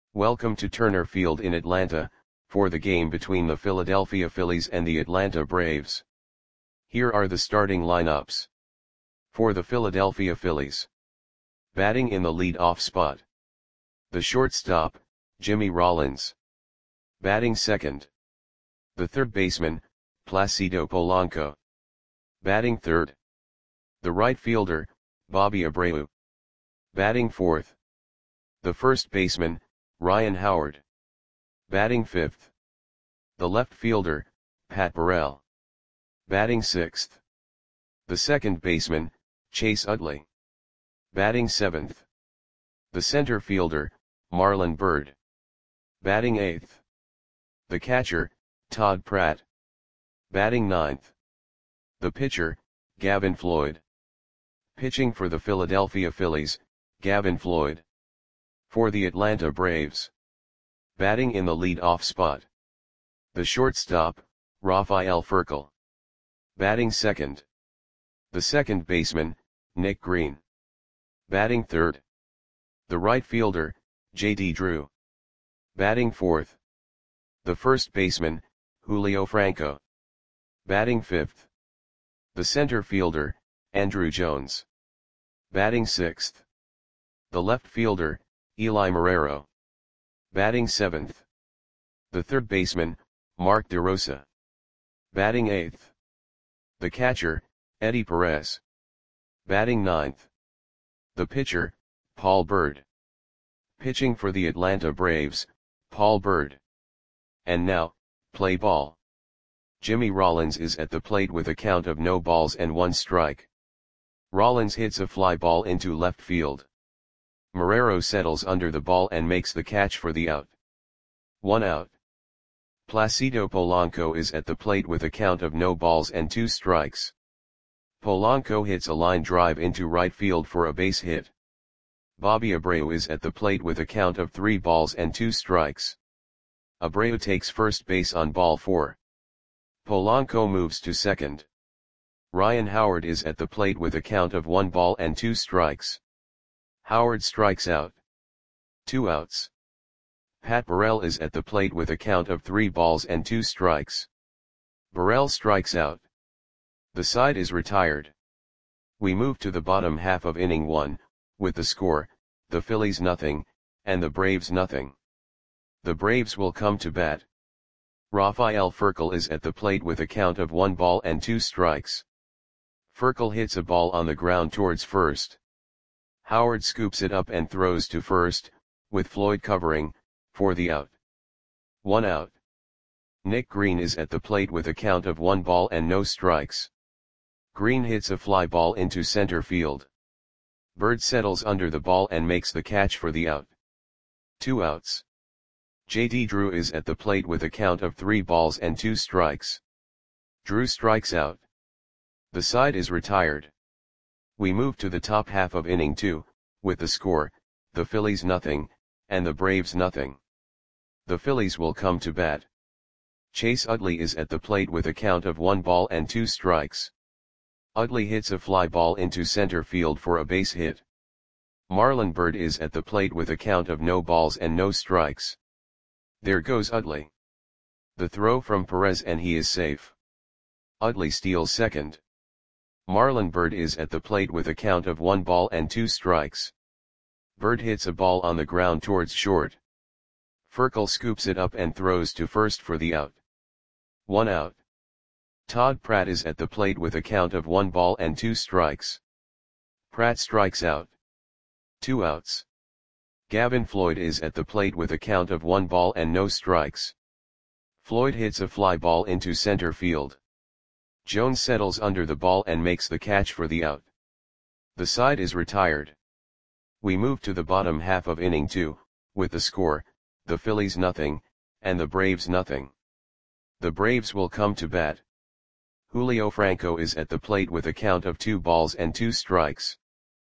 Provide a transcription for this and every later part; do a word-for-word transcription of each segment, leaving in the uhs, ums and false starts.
Welcome to Turner Field in Atlanta, for the game between the Philadelphia Phillies and the Atlanta Braves. Here are the starting lineups. For the Philadelphia Phillies. Batting in the lead-off spot. The shortstop, Jimmy Rollins. Batting second. The third baseman, Placido Polanco. Batting third. The right fielder, Bobby Abreu. Batting fourth. The first baseman, Ryan Howard. Batting fifth. The left fielder, Pat Burrell. Batting sixth. The second baseman, Chase Utley. Batting seventh. The center fielder, Marlon Byrd. Batting eighth. The catcher, Todd Pratt. Batting ninth. The pitcher, Gavin Floyd. Pitching for the Philadelphia Phillies, Gavin Floyd. For the Atlanta Braves. Batting in the lead-off spot. The shortstop, Rafael Furcal. Batting second. The second baseman, Nick Green. Batting third. The right fielder, J D Drew. Batting fourth. The first baseman, Julio Franco. Batting fifth. The center fielder, Andruw Jones. Batting sixth. The left fielder, Eli Marrero. Batting seventh. The third baseman, Mark DeRosa. Batting eighth. The catcher, Eddie Perez. Batting ninth. The pitcher, Paul Byrd. Pitching for the Atlanta Braves, Paul Byrd. And now, play ball. Jimmy Rollins is at the plate with a count of no balls and one strike. Rollins hits a fly ball into left field. Marrero settles under the ball and makes the catch for the out. One out. Placido Polanco is at the plate with a count of no balls and two strikes. Polanco hits a line drive into right field for a base hit. Bobby Abreu is at the plate with a count of three balls and two strikes. Abreu takes first base on ball four. Polanco moves to second. Ryan Howard is at the plate with a count of one ball and two strikes. Howard strikes out. Two outs. Pat Burrell is at the plate with a count of three balls and two strikes. Burrell strikes out. The side is retired. We move to the bottom half of inning one, with the score, the Phillies nothing, and the Braves nothing. The Braves will come to bat. Rafael Furcal is at the plate with a count of one ball and two strikes. Furcal hits a ball on the ground towards first. Howard scoops it up and throws to first, with Floyd covering, for the out. One out. Nick Green is at the plate with a count of one ball and no strikes. Green hits a fly ball into center field. Byrd settles under the ball and makes the catch for the out. Two outs. J D Drew is at the plate with a count of three balls and two strikes. Drew strikes out. The side is retired. We move to the top half of inning two, with the score, the Phillies nothing, and the Braves nothing. The Phillies will come to bat. Chase Utley is at the plate with a count of one ball and two strikes. Utley hits a fly ball into center field for a base hit. Marlon Byrd is at the plate with a count of no balls and no strikes. There goes Utley. The throw from Perez and he is safe. Utley steals second. Marlon Byrd is at the plate with a count of one ball and two strikes. Byrd hits a ball on the ground towards short. Furcal scoops it up and throws to first for the out. One out. Todd Pratt is at the plate with a count of one ball and two strikes. Pratt strikes out. Two outs. Gavin Floyd is at the plate with a count of one ball and no strikes. Floyd hits a fly ball into center field. Jones settles under the ball and makes the catch for the out. The side is retired. We move to the bottom half of inning two, with the score, the Phillies nothing, and the Braves nothing. The Braves will come to bat. Julio Franco is at the plate with a count of two balls and two strikes.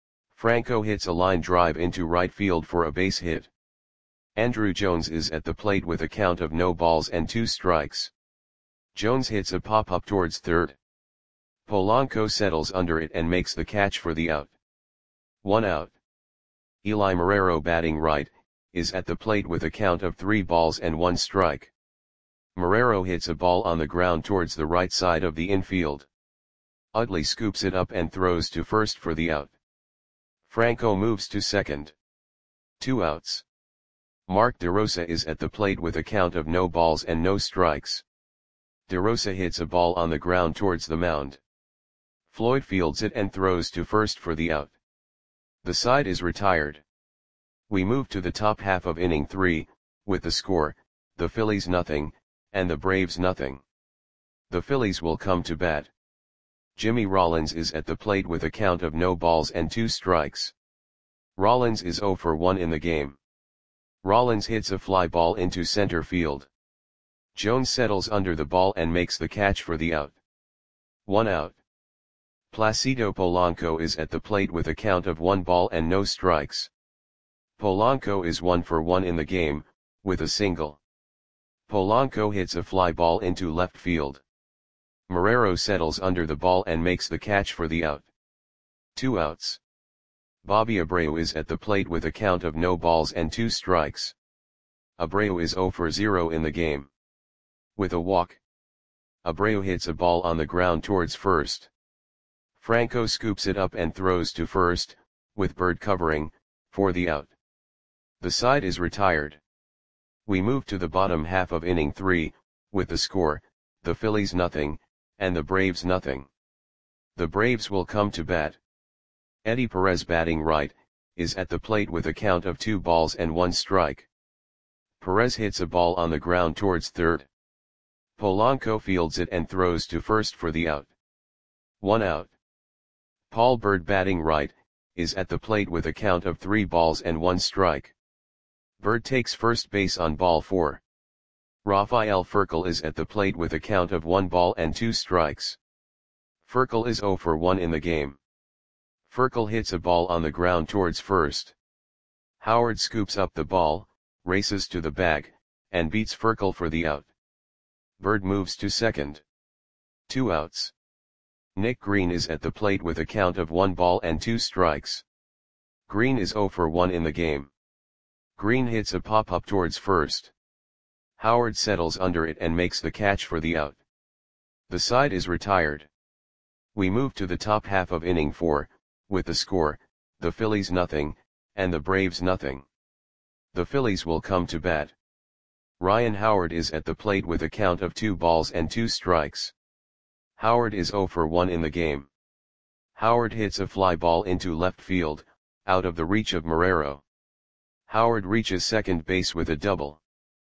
Franco hits a line drive into right field for a base hit. Andruw Jones is at the plate with a count of no balls and two strikes. Jones hits a pop-up towards third. Polanco settles under it and makes the catch for the out. One out. Eli Marrero batting right, is at the plate with a count of three balls and one strike. Marrero hits a ball on the ground towards the right side of the infield. Utley scoops it up and throws to first for the out. Franco moves to second. Two outs. Mark DeRosa is at the plate with a count of no balls and no strikes. DeRosa hits a ball on the ground towards the mound. Floyd fields it and throws to first for the out. The side is retired. We move to the top half of inning three, with the score, the Phillies nothing, and the Braves nothing. The Phillies will come to bat. Jimmy Rollins is at the plate with a count of no balls and two strikes. Rollins is oh for one in the game. Rollins hits a fly ball into center field. Jones settles under the ball and makes the catch for the out. One out. Placido Polanco is at the plate with a count of one ball and no strikes. Polanco is one for one in the game, with a single. Polanco hits a fly ball into left field. Marrero settles under the ball and makes the catch for the out. Two outs. Bobby Abreu is at the plate with a count of no balls and two strikes. Abreu is oh for zero in the game. With a walk. Abreu hits a ball on the ground towards first. Franco scoops it up and throws to first, with Bird covering, for the out. The side is retired. We move to the bottom half of inning three, with the score, the Phillies nothing, and the Braves nothing. The Braves will come to bat. Eddie Perez batting right, is at the plate with a count of two balls and one strike. Perez hits a ball on the ground towards third. Polanco fields it and throws to first for the out. One out. Paul Bird batting right, is at the plate with a count of three balls and one strike. Bird takes first base on ball four. Rafael Furcal is at the plate with a count of one ball and two strikes. Furcal is oh for one in the game. Furcal hits a ball on the ground towards first. Howard scoops up the ball, races to the bag, and beats Furcal for the out. Bird moves to second. Two outs. Nick Green is at the plate with a count of one ball and two strikes. Green is oh for one in the game. Green hits a pop-up towards first. Howard settles under it and makes the catch for the out. The side is retired. We move to the top half of inning four, with the score, the Phillies nothing, and the Braves nothing. The Phillies will come to bat. Ryan Howard is at the plate with a count of two balls and two strikes. Howard is oh for one in the game. Howard hits a fly ball into left field, out of the reach of Marrero. Howard reaches second base with a double.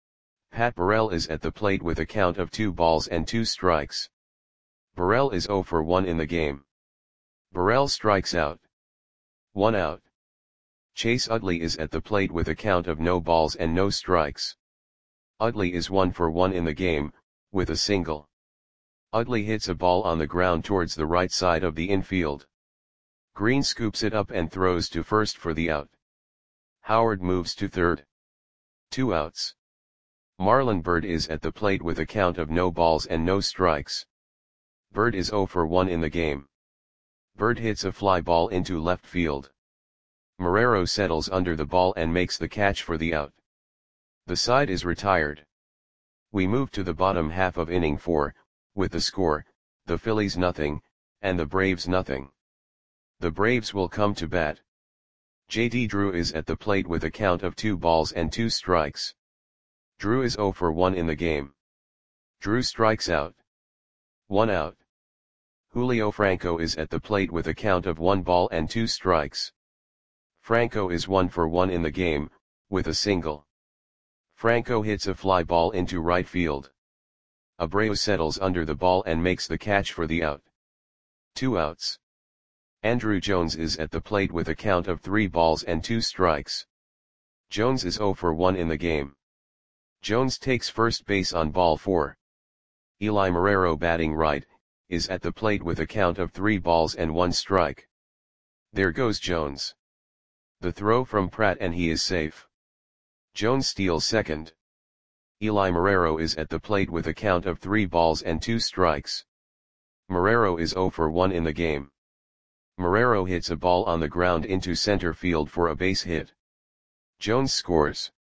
Pat Burrell is at the plate with a count of two balls and two strikes. Burrell is oh for one in the game. Burrell strikes out. One out. Chase Utley is at the plate with a count of no balls and no strikes. Utley is one for one in the game, with a single. Utley hits a ball on the ground towards the right side of the infield. Green scoops it up and throws to first for the out. Howard moves to third. Two outs. Marlon Byrd is at the plate with a count of no balls and no strikes. Byrd is oh for one in the game. Byrd hits a fly ball into left field. Marrero settles under the ball and makes the catch for the out. The side is retired. We move to the bottom half of inning four, with the score, the Phillies nothing, and the Braves nothing. The Braves will come to bat. J D Drew is at the plate with a count of two balls and two strikes. Drew is oh for one in the game. Drew strikes out. One out. Julio Franco is at the plate with a count of one ball and two strikes. Franco is one for one in the game, with a single. Franco hits a fly ball into right field. Abreu settles under the ball and makes the catch for the out. Two outs. Andruw Jones is at the plate with a count of three balls and two strikes. Jones is oh for one in the game. Jones takes first base on ball four. Eli Marrero batting right, is at the plate with a count of three balls and one strike. There goes Jones. The throw from Pratt and he is safe. Jones steals second. Eli Marrero is at the plate with a count of three balls and two strikes. Marrero is oh for one in the game. Marrero hits a ball on the ground into center field for a base hit. Jones scores.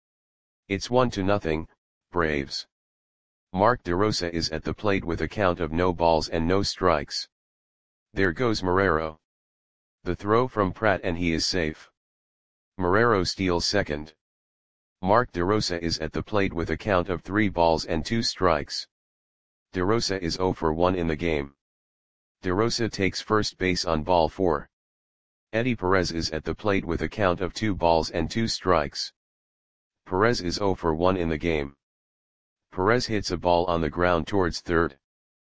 It's one to nothing, Braves. Mark DeRosa is at the plate with a count of no balls and no strikes. There goes Marrero. The throw from Pratt and he is safe. Marrero steals second. Mark DeRosa is at the plate with a count of three balls and two strikes. DeRosa is zero for one in the game. DeRosa takes first base on ball four. Eddie Perez is at the plate with a count of two balls and two strikes. Perez is zero for one in the game. Perez hits a ball on the ground towards third.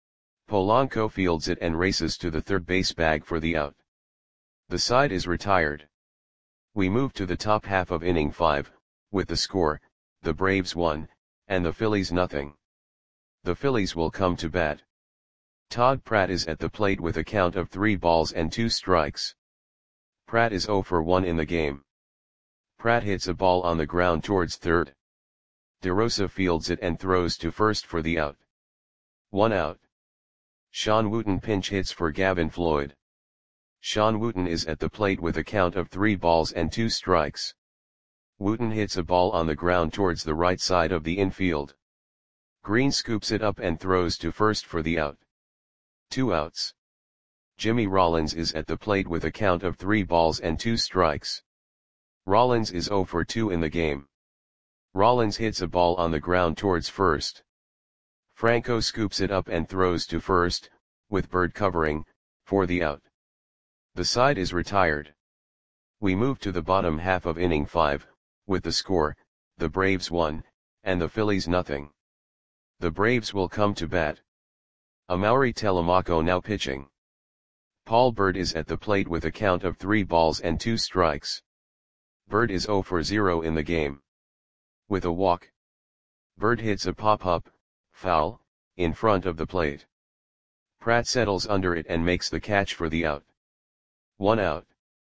Polanco fields it and races to the third base bag for the out. The side is retired. We move to the top half of inning five, with the score, the Braves one, and the Phillies nothing. The Phillies will come to bat. Todd Pratt is at the plate with a count of three balls and two strikes. Pratt is zero for one in the game. Pratt hits a ball on the ground towards third. DeRosa fields it and throws to first for the out. One out. Sean Wooten pinch hits for Gavin Floyd. Sean Wooten is at the plate with a count of three balls and two strikes. Wooten hits a ball on the ground towards the right side of the infield. Green scoops it up and throws to first for the out. Two outs. Jimmy Rollins is at the plate with a count of three balls and two strikes. Rollins is zero for two in the game. Rollins hits a ball on the ground towards first. Franco scoops it up and throws to first, with Bird covering, for the out. The side is retired. We move to the bottom half of inning five, with the score, the Braves one, and the Phillies nothing. The Braves will come to bat. Amaury Telemaco now pitching. Paul Bird is at the plate with a count of three balls and two strikes. Bird is zero for zero in the game. With a walk. Bird hits a pop-up, foul, in front of the plate. Pratt settles under it and makes the catch for the out. One out.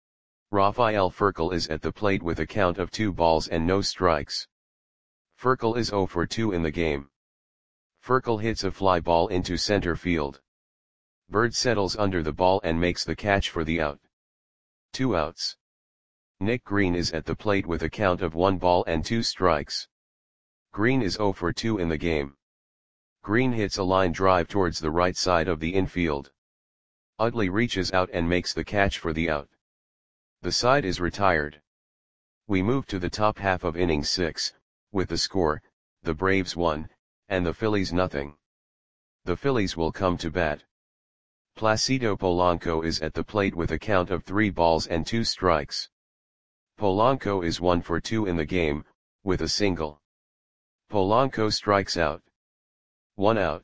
Rafael Furcal is at the plate with a count of two balls and no strikes. Furcal is zero for two in the game. Furcal hits a fly ball into center field. Bird settles under the ball and makes the catch for the out. Two outs. Nick Green is at the plate with a count of one ball and two strikes. Green is zero for two in the game. Green hits a line drive towards the right side of the infield. Utley reaches out and makes the catch for the out. The side is retired. We move to the top half of inning six, with the score, the Braves one, and the Phillies nothing. The Phillies will come to bat. Placido Polanco is at the plate with a count of three balls and two strikes. Polanco is one for two in the game, with a single. Polanco strikes out. One out.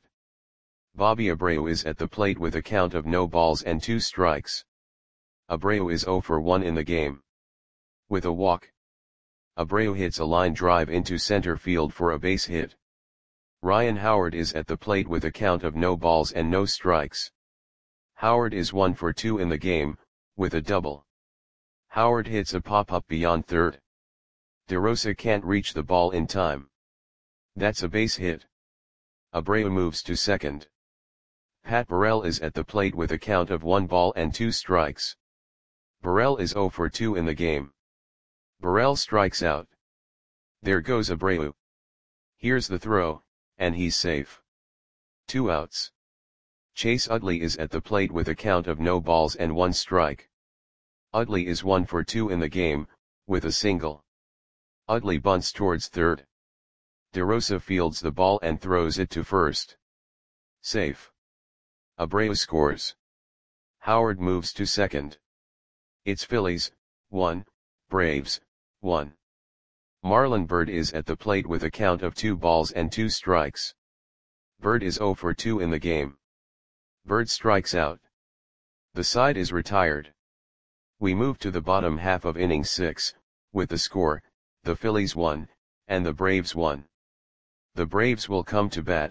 Bobby Abreu is at the plate with a count of no balls and two strikes. Abreu is zero for one in the game. With a walk. Abreu hits a line drive into center field for a base hit. Ryan Howard is at the plate with a count of no balls and no strikes. Howard is one for two in the game, with a double. Howard hits a pop-up beyond third. DeRosa can't reach the ball in time. That's a base hit. Abreu moves to second. Pat Burrell is at the plate with a count of one ball and two strikes. Burrell is zero for two in the game. Burrell strikes out. There goes Abreu. Here's the throw, and he's safe. Two outs. Chase Utley is at the plate with a count of no balls and one strike. Utley is one for two in the game, with a single. Utley bunts towards third. DeRosa fields the ball and throws it to first. Safe. Abreu scores. Howard moves to second. It's Phillies, one, Braves, one. Marlon Byrd is at the plate with a count of two balls and two strikes. Byrd is zero for two in the game. Byrd strikes out. The side is retired. We move to the bottom half of inning six, with the score, the Phillies one, and the Braves one. The Braves will come to bat.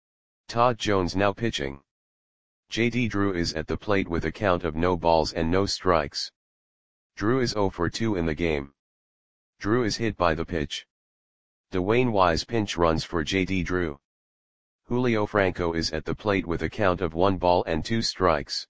Todd Jones now pitching. J D Drew is at the plate with a count of no balls and no strikes. Drew is zero for two in the game. Drew is hit by the pitch. Dwayne Wise pinch runs for J D Drew. Julio Franco is at the plate with a count of one ball and two strikes.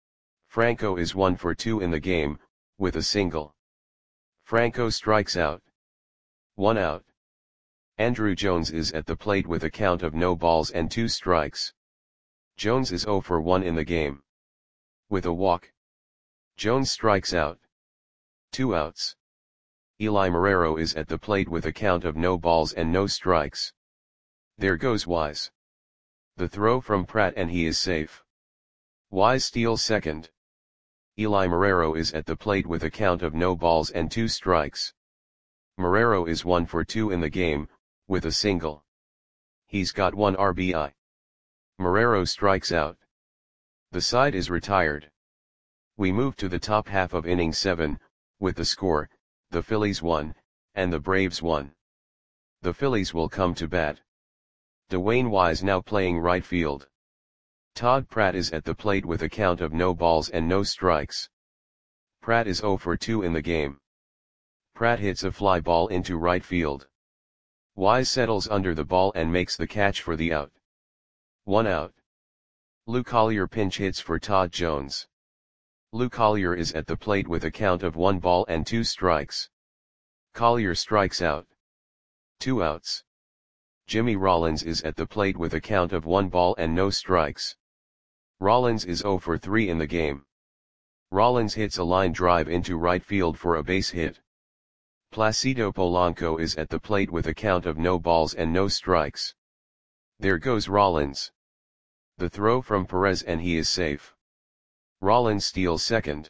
Franco is one for two in the game, with a single. Franco strikes out. One out. Andruw Jones is at the plate with a count of no balls and two strikes. Jones is zero for one in the game. With a walk, Jones strikes out. Two outs. Eli Marrero is at the plate with a count of no balls and no strikes. There goes Wise. The throw from Pratt and he is safe. Wise steals second. Eli Marrero is at the plate with a count of no balls and two strikes. Marrero is one for two in the game, with a single. He's got one R B I. Marrero strikes out. The side is retired. We move to the top half of inning seven, with the score, the Phillies won, and the Braves won. The Phillies will come to bat. Dwayne Wise now playing right field. Todd Pratt is at the plate with a count of no balls and no strikes. Pratt is zero for two in the game. Pratt hits a fly ball into right field. Wise settles under the ball and makes the catch for the out. One out. Lou Collier pinch hits for Todd Jones. Lou Collier is at the plate with a count of one ball and two strikes. Collier strikes out. Two outs. Jimmy Rollins is at the plate with a count of one ball and no strikes. Rollins is zero for three in the game. Rollins hits a line drive into right field for a base hit. Placido Polanco is at the plate with a count of no balls and no strikes. There goes Rollins. The throw from Perez and he is safe. Rollins steals second.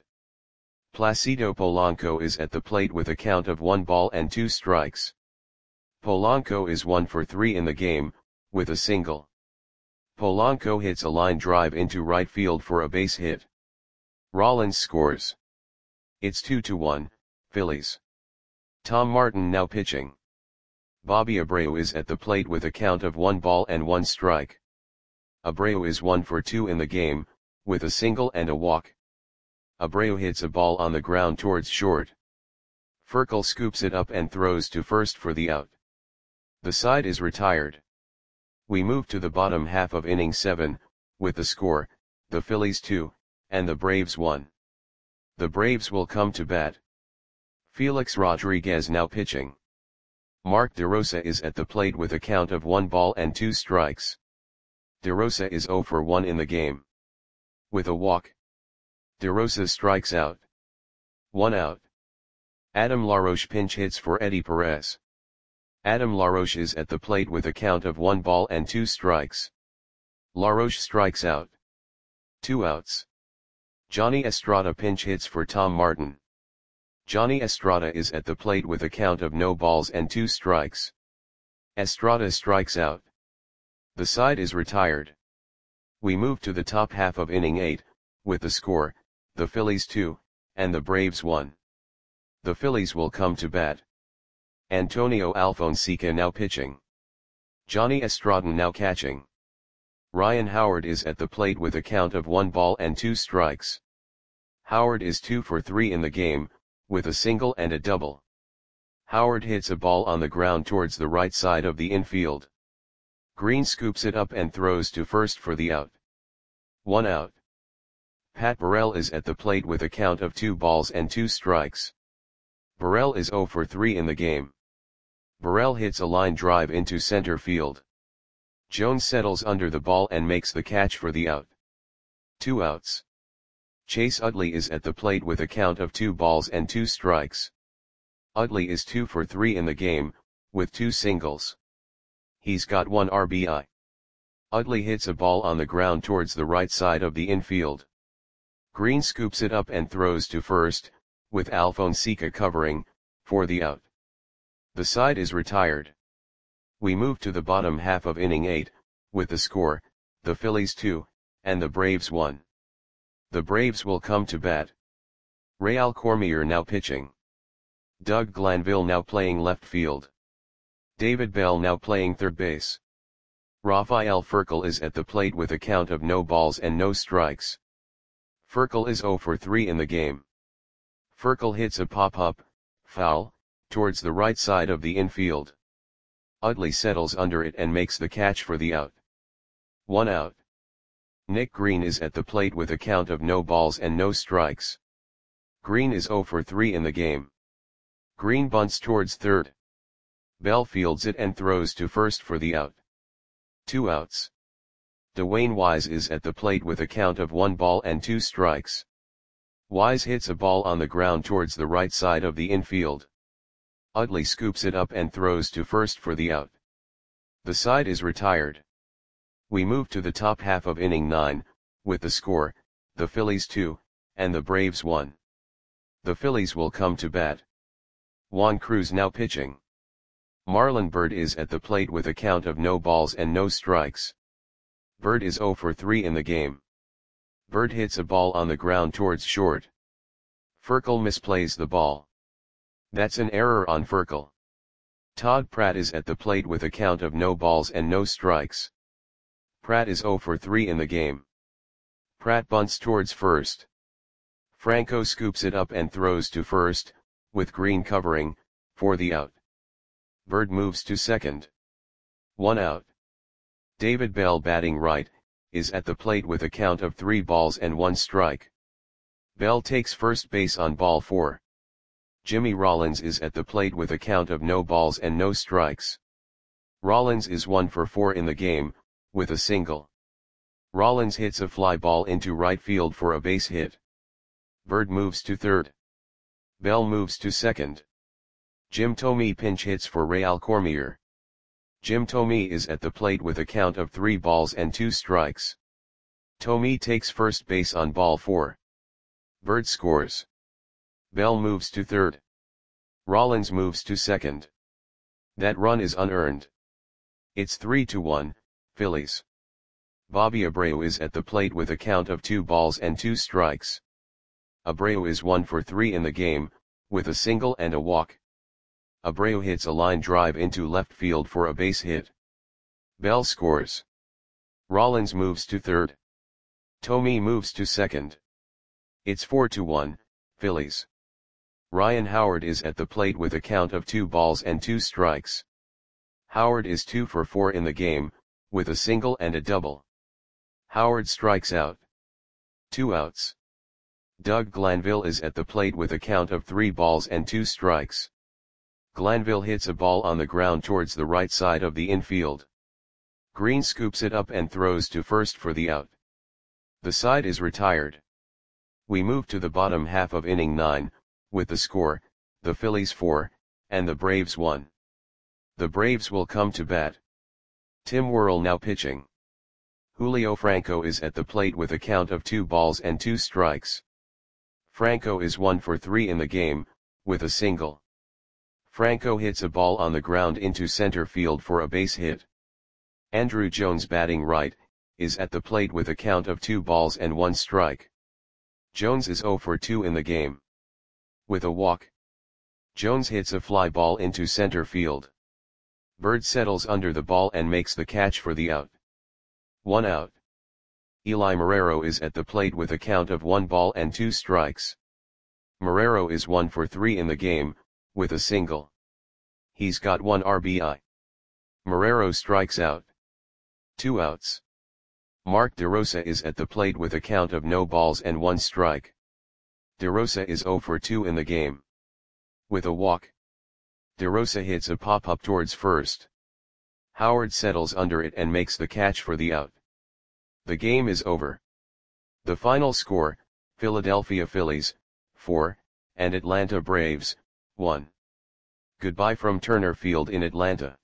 Placido Polanco is at the plate with a count of one ball and two strikes. Polanco is one for three in the game, with a single. Polanco hits a line drive into right field for a base hit. Rollins scores. It's two to one, Phillies. Tom Martin now pitching. Bobby Abreu is at the plate with a count of one ball and one strike. Abreu is one for two in the game, with a single and a walk. Abreu hits a ball on the ground towards short. Furcal scoops it up and throws to first for the out. The side is retired. We move to the bottom half of inning seven, with the score, the Phillies two, and the Braves one. The Braves will come to bat. Felix Rodriguez now pitching. Mark DeRosa is at the plate with a count of one ball and two strikes. DeRosa is zero for one in the game. With a walk, DeRosa strikes out. One out. Adam LaRoche pinch hits for Eddie Perez. Adam LaRoche is at the plate with a count of one ball and two strikes. LaRoche strikes out. Two outs. Johnny Estrada pinch hits for Tom Martin. Johnny Estrada is at the plate with a count of no balls and two strikes. Estrada strikes out. The side is retired. We move to the top half of inning eight, with the score, the Phillies two, and the Braves one. The Phillies will come to bat. Antonio Alfonseca now pitching. Johnny Estrada now catching. Ryan Howard is at the plate with a count of one ball and two strikes. Howard is two for three in the game, with a single and a double. Howard hits a ball on the ground towards the right side of the infield. Green scoops it up and throws to first for the out. One out. Pat Burrell is at the plate with a count of two balls and two strikes. Burrell is zero for three in the game. Burrell hits a line drive into center field. Jones settles under the ball and makes the catch for the out. Two outs. Chase Utley is at the plate with a count of two balls and two strikes. Utley is two for three in the game, with two singles. He's got one R B I. Utley hits a ball on the ground towards the right side of the infield. Green scoops it up and throws to first, with Alfonseca covering, for the out. The side is retired. We move to the bottom half of inning eight, with the score, the Phillies two, and the Braves one. The Braves will come to bat. Real Cormier now pitching. Doug Glanville now playing left field. David Bell now playing third base. Rafael Furcal is at the plate with a count of no balls and no strikes. Furcal is zero for three in the game. Furcal hits a pop-up, foul, towards the right side of the infield. Utley settles under it and makes the catch for the out. One out. Nick Green is at the plate with a count of no balls and no strikes. Green is zero for three in the game. Green bunts towards third. Bell fields it and throws to first for the out. Two outs. Dwayne Wise is at the plate with a count of one ball and two strikes. Wise hits a ball on the ground towards the right side of the infield. Utley scoops it up and throws to first for the out. The side is retired. We move to the top half of inning nine, with the score, the Phillies two, and the Braves one. The Phillies will come to bat. Juan Cruz now pitching. Marlon Byrd is at the plate with a count of no balls and no strikes. Byrd is oh for three in the game. Byrd hits a ball on the ground towards short. Furcal misplays the ball. That's an error on Furcal. Todd Pratt is at the plate with a count of no balls and no strikes. Pratt is oh for three in the game. Pratt bunts towards first. Franco scoops it up and throws to first, with Green covering, for the out. Byrd moves to second. One out. David Bell, batting right, is at the plate with a count of three balls and one strike. Bell takes first base on ball four. Jimmy Rollins is at the plate with a count of no balls and no strikes. Rollins is one for four in the game, with a single. Rollins hits a fly ball into right field for a base hit. Byrd moves to third. Bell moves to second. Jim Thome pinch hits for Real Cormier. Jim Thome is at the plate with a count of three balls and two strikes. Thome takes first base on ball four. Byrd scores. Bell moves to third. Rollins moves to second. That run is unearned. It's three to one, Phillies. Bobby Abreu is at the plate with a count of two balls and two strikes. Abreu is one for three in the game, with a single and a walk. Abreu hits a line drive into left field for a base hit. Bell scores. Rollins moves to third. Thome moves to second. It's four to one, Phillies. Ryan Howard is at the plate with a count of two balls and two strikes. Howard is two for four in the game, with a single and a double. Howard strikes out. Two outs. Doug Glanville is at the plate with a count of three balls and two strikes. Glanville hits a ball on the ground towards the right side of the infield. Green scoops it up and throws to first for the out. The side is retired. We move to the bottom half of inning nine, with the score, the Phillies four, and the Braves one. The Braves will come to bat. Tim Worrell now pitching. Julio Franco is at the plate with a count of two balls and two strikes. Franco is one for three in the game, with a single. Franco hits a ball on the ground into center field for a base hit. Andruw Jones, batting right, is at the plate with a count of two balls and one strike. Jones is oh for two in the game. With a walk. Jones hits a fly ball into center field. Byrd settles under the ball and makes the catch for the out. One out. Eli Marrero is at the plate with a count of one ball and two strikes. Marrero is one for three in the game, with a single. He's got one R B I. Marrero strikes out. Two outs. Mark DeRosa is at the plate with a count of no balls and one strike. DeRosa is oh for two in the game. With a walk. DeRosa hits a pop-up towards first. Howard settles under it and makes the catch for the out. The game is over. The final score, Philadelphia Phillies, four, and Atlanta Braves, one. Goodbye from Turner Field in Atlanta.